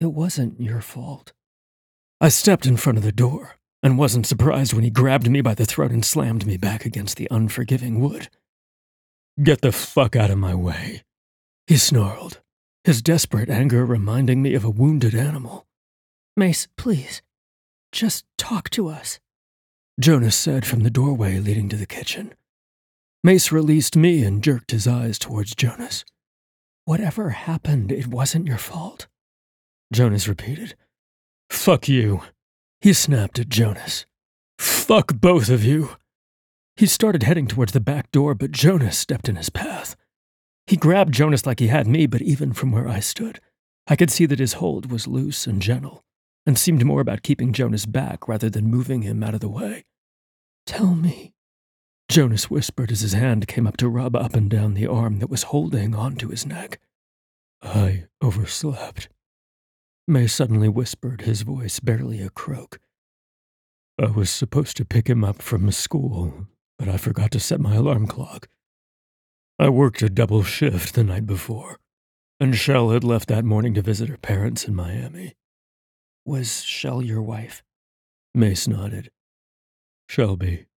It wasn't your fault. I stepped in front of the door and wasn't surprised when he grabbed me by the throat and slammed me back against the unforgiving wood. "Get the fuck out of my way," he snarled, his desperate anger reminding me of a wounded animal. "Mace, please, just talk to us," Jonas said from the doorway leading to the kitchen. Mace released me and jerked his eyes towards Jonas. "Whatever happened, it wasn't your fault," Jonas repeated. "Fuck you," he snapped at Jonas. "Fuck both of you." He started heading towards the back door, but Jonas stepped in his path. He grabbed Jonas like he had me, but even from where I stood, I could see that his hold was loose and gentle, and seemed more about keeping Jonas back rather than moving him out of the way. "Tell me," Jonas whispered as his hand came up to rub up and down the arm that was holding onto his neck. "I overslept," May suddenly whispered, his voice barely a croak. "I was supposed to pick him up from school, but I forgot to set my alarm clock. I worked a double shift the night before, and Shell had left that morning to visit her parents in Miami." "Was Shell your wife?" Mace nodded. "Shelby."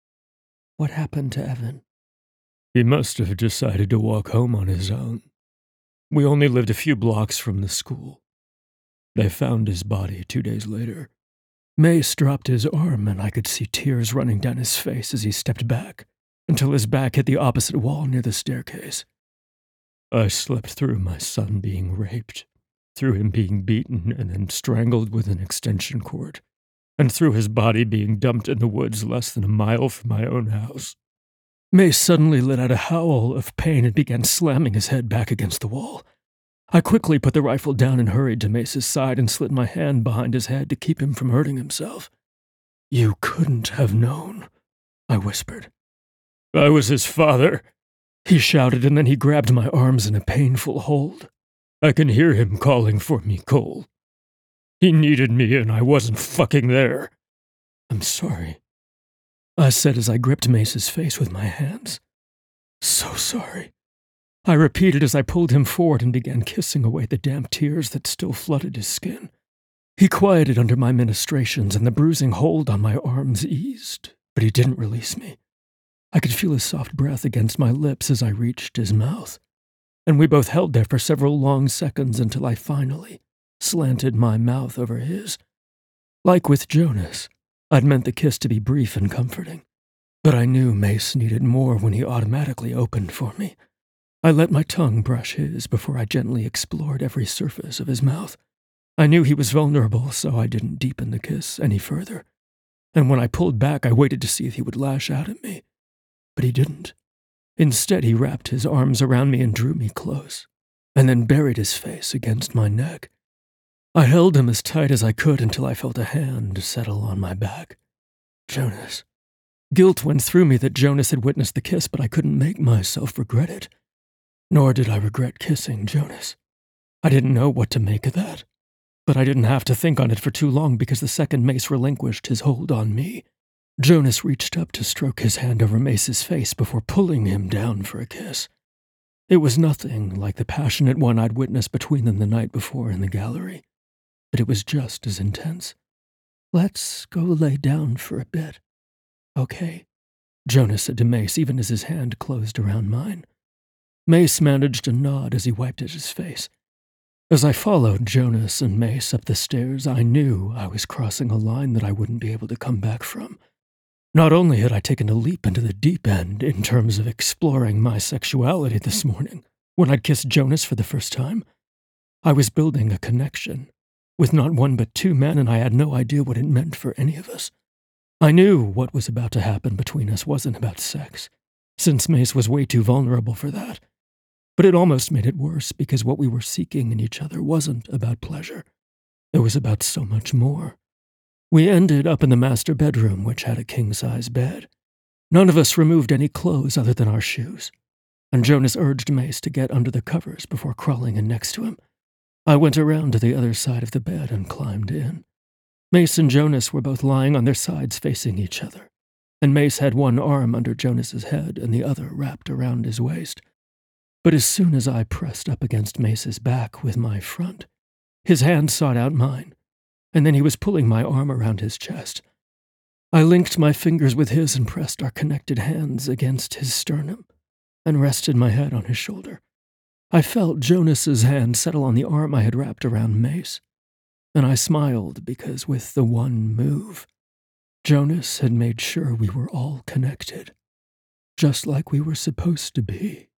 "What happened to Evan?" "He must have decided to walk home on his own. We only lived a few blocks from the school. They found his body 2 days later." Mace dropped his arm, and I could see tears running down his face as he stepped back, until his back hit the opposite wall near the staircase. "I slept through my son being raped, through him being beaten and then strangled with an extension cord, and through his body being dumped in the woods less than a mile from my own house." Mace suddenly let out a howl of pain and began slamming his head back against the wall. I quickly put the rifle down and hurried to Mace's side and slid my hand behind his head to keep him from hurting himself. "You couldn't have known," I whispered. "I was his father," he shouted, and then he grabbed my arms in a painful hold. "I can hear him calling for me, Cole. He needed me and I wasn't fucking there." "I'm sorry," I said as I gripped Mace's face with my hands. "So sorry," I repeated as I pulled him forward and began kissing away the damp tears that still flooded his skin. He quieted under my ministrations and the bruising hold on my arms eased, but he didn't release me. I could feel his soft breath against my lips as I reached his mouth, and we both held there for several long seconds until I finally slanted my mouth over his. Like with Jonas, I'd meant the kiss to be brief and comforting, but I knew Mace needed more when he automatically opened for me. I let my tongue brush his before I gently explored every surface of his mouth. I knew he was vulnerable, so I didn't deepen the kiss any further, and when I pulled back, I waited to see if he would lash out at me. But he didn't. Instead, he wrapped his arms around me and drew me close, and then buried his face against my neck. I held him as tight as I could until I felt a hand settle on my back. Jonas. Guilt went through me that Jonas had witnessed the kiss, but I couldn't make myself regret it. Nor did I regret kissing Jonas. I didn't know what to make of that, but I didn't have to think on it for too long because the second Mace relinquished his hold on me, Jonas reached up to stroke his hand over Mace's face before pulling him down for a kiss. It was nothing like the passionate one I'd witnessed between them the night before in the gallery, but it was just as intense. "Let's go lay down for a bit, okay?" Jonas said to Mace even as his hand closed around mine. Mace managed a nod as he wiped at his face. As I followed Jonas and Mace up the stairs, I knew I was crossing a line that I wouldn't be able to come back from. Not only had I taken a leap into the deep end in terms of exploring my sexuality this morning, when I'd kissed Jonas for the first time, I was building a connection with not one but two men, and I had no idea what it meant for any of us. I knew what was about to happen between us wasn't about sex, since Mace was way too vulnerable for that. But it almost made it worse because what we were seeking in each other wasn't about pleasure. It was about so much more. We ended up in the master bedroom, which had a king-size bed. None of us removed any clothes other than our shoes, and Jonas urged Mace to get under the covers before crawling in next to him. I went around to the other side of the bed and climbed in. Mace and Jonas were both lying on their sides facing each other, and Mace had one arm under Jonas's head and the other wrapped around his waist. But as soon as I pressed up against Mace's back with my front, His hand sought out mine, and then he was pulling my arm around his chest. I linked my fingers with his and pressed our connected hands against his sternum and rested my head on his shoulder. I felt Jonas's hand settle on the arm I had wrapped around Mace, and I smiled because with the one move, Jonas had made sure we were all connected, just like we were supposed to be.